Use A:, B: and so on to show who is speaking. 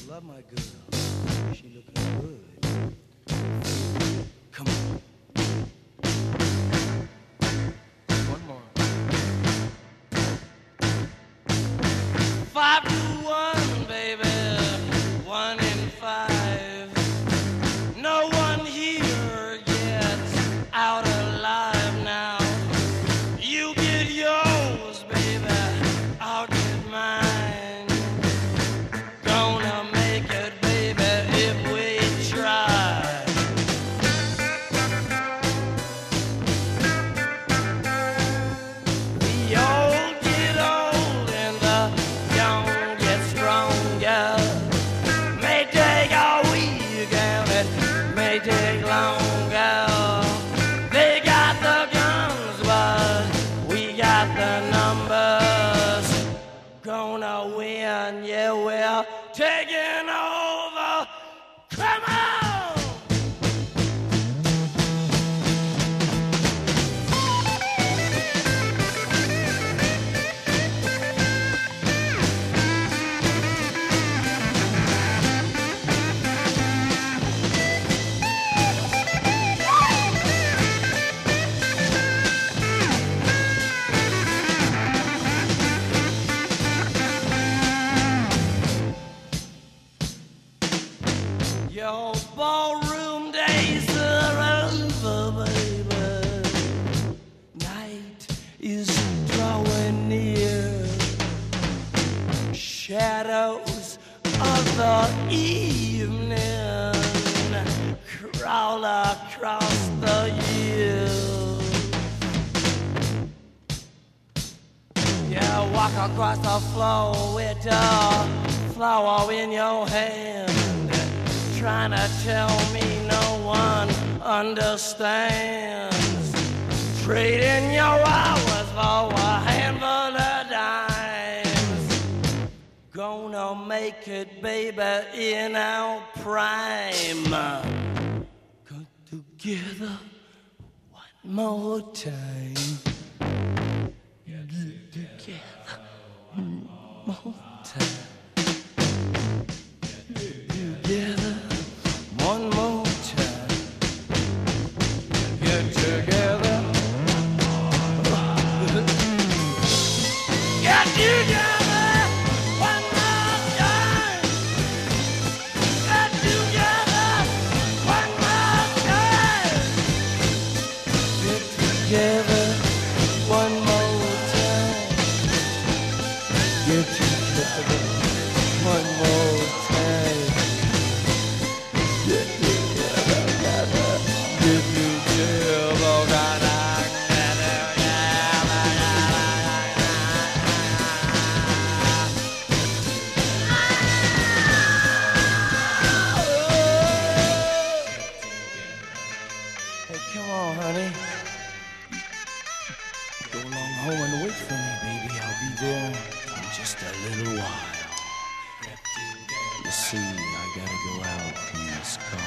A: love my girl. She looking good. Come on. One more. 5-1, baby. 1 in 5. No one here gets out alive now. You get yours, baby. I'll get mine. Gonna make it, baby, if we try. We all get old and the young get stronger. May take a week and it may take longer. They got the guns, but we got the numbers. Gonna win, yeah, we're taking over. Come on! Your ballroom days are over, baby. Night is drawing near. Shadows of the evening crawl across the years. You walk across the floor with a flower in your hand, trying to tell me no one understands. Trading your hours for a handful of dimes. Gonna make it, baby, in our prime. Come together one more time. Get together one more time. Together one more time. Get together. Get together one more time. Get together one more time. Get together one more time. Get together one more time. Hey, come on, honey. Go along home and wait for me, baby. I'll be there in just a little while. You see, I gotta go out in this car.